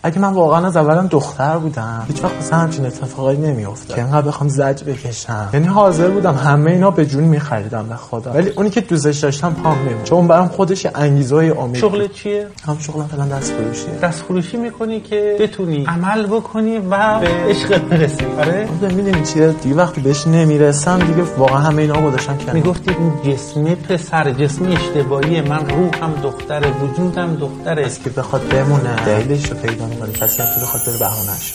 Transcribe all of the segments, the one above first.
اگه من واقعا از اولم دختر بودم هیچ وقت مثلا همچین اتفاقایی نمیافتاد که انقدر بخوام زج بکشم. یعنی حاضر بودم همه اینا به جون می‌خریدم به خدا، ولی اونی که دوستش داشتم پام نمی‌شد، چون برام خودش انگیزه و امید. شغلت چیه؟ هم شغلم فعلا دستفروشیه. دستفروشی می‌کنی که بتونی عمل بکنی و به عشقت برسی. آره؟ می‌دونی چیه؟ دیگه وقتی بهش نمیرسم دیگه واقعا همه اینا گذاشتم کنار. میگفتی این جسم پسر، جسم اشتباهیه، من روحم دختره، وجودم دختره. که بخواد بمونه دلیلش رو پیدا می‌کنه، کسی هم تو بخواد بره بهانه‌اش.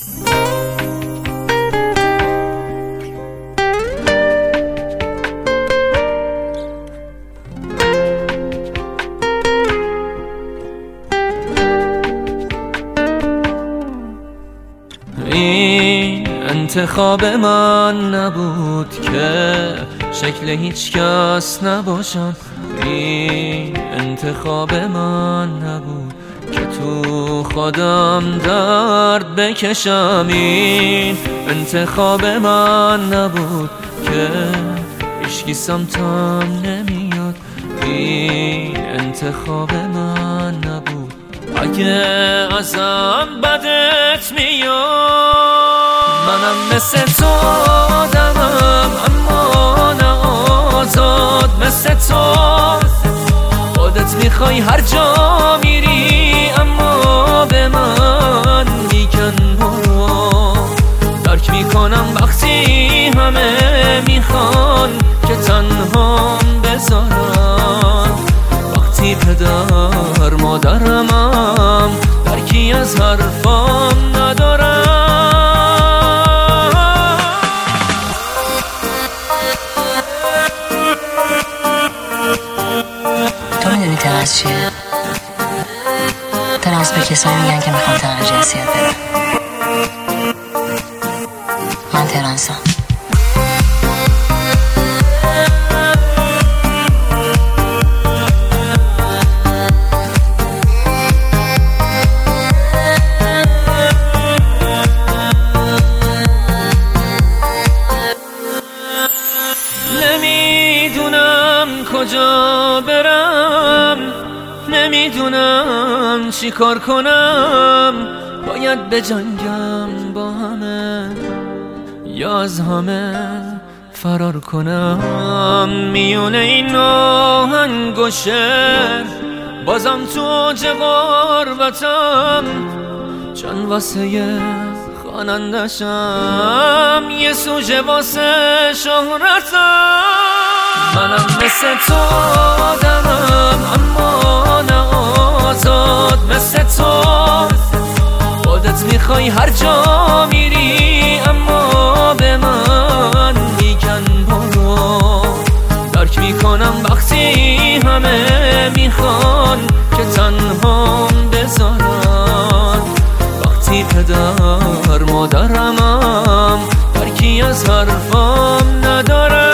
این انتخاب من نبود که شکل هیچ کس نباشم، این انتخاب من نبود که تو خودم درد بکشم، این انتخاب من نبود که هیچکی سمتم نمیاد، این انتخاب من نبود. اگه ازم بدت میاد منم مثل تو آدمم، اما نه آزاد مثل تو. خودت میخوای هر جا میری اما به من میگن برو. درک میکنم وقتی همه میخوان که تنهام بذارن، وقتی پدر مادرمم درکی از حرفام ندارم. تو میدونی ترس چیه؟ ترس به کسایی میگن که میخوان تغییر جنسیت بدن. من ترنسم. نمیدونم کجا برم، نمیدونم چی کار کنم، باید بجنگم با همه یا از همه فرار کنم. میونه این آهنگ و شعر بازم تو اوج غربتم، چون واسه خوانندشم یه سوژه واسه شهرتم. منم مثل تو آدمم اما نه آزاد مثل تو. خودت میخوای هر جا میری اما به من میگن برو. درک میکنم وقتی همه میخوان که تنهام بذارن، وقتی پدر مادرمم درکی از حرفام ندارم.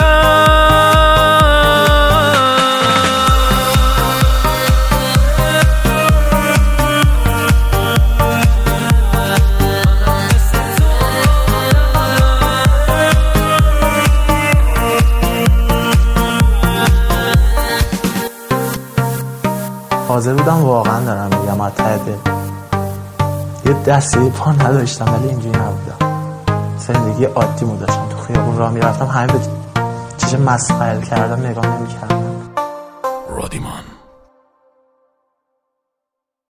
حاضر بودم واقعا دارم میگم از ته دل. یه دستی پا نداشتم ولی اینجوری نبودم. زندگی عادیمو داشتم، تو خیابون راه میرفتم همه به چیز مسخره کردم نگاه نمی‌کردم. رادیمان.